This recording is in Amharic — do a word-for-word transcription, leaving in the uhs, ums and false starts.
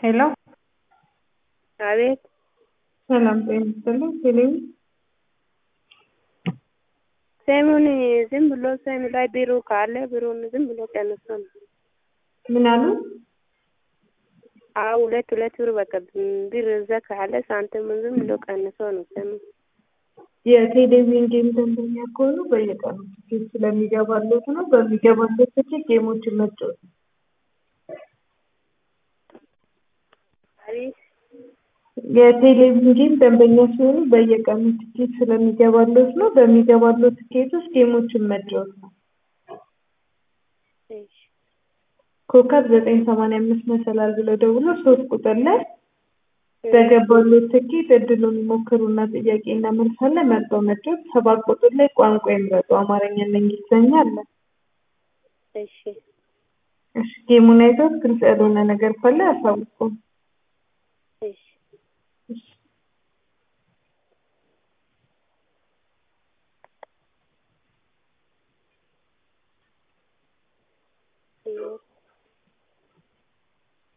ሄሎ አቤት ሰላም ጤና ይስጥልኝ። ቴሌቪ ሰሙን ዝም ብሎ ሰሙ ላይ ቢሮ ካለ ቢሮውን ዝም ብሎ ቀንሶ ነው። ምን አሉ? አዎ ሁለት ሁለት ብር በቃ ብር እዛ ካለ ሳንቲሙን ዝም ብሎ ቀንሶ ነው ሰሙ። የቴሌቪዥን ጌም ደንበኛ ከሆኑ በየቀኑ ትኬት ስለሚገባለት ነው። በሚገባለት ትኬት ጌሞችን መጫወት ነው። አቤት የቴሌቪዥን ጌም ደንበኛ ሲሆኑ በየቀኑ ትኬት ስለሚገባለት ነው። በሚገባለት ትኬት ውስጥ ጌሞችን መጫወት ነው። እሺ ኮከብ ዘጠኝ ሰማንያ አምስት መሰላል ብለው ደውሎ ሶስት ቁጥር ላይ በገባለት ትኬት እድሉን ይሞክሩና ጥያቄና መልስ አለ መርጠው መጫወት። ሰባት ቁጥር ላይ ቋንቋ ይምረጡ አማርኛና እንግሊዝኛ አለ። እሺ እሺ ጌሙን አይተው ግልጽ ያልሆነ ነገር ካለ ያሳውቁ። እሺ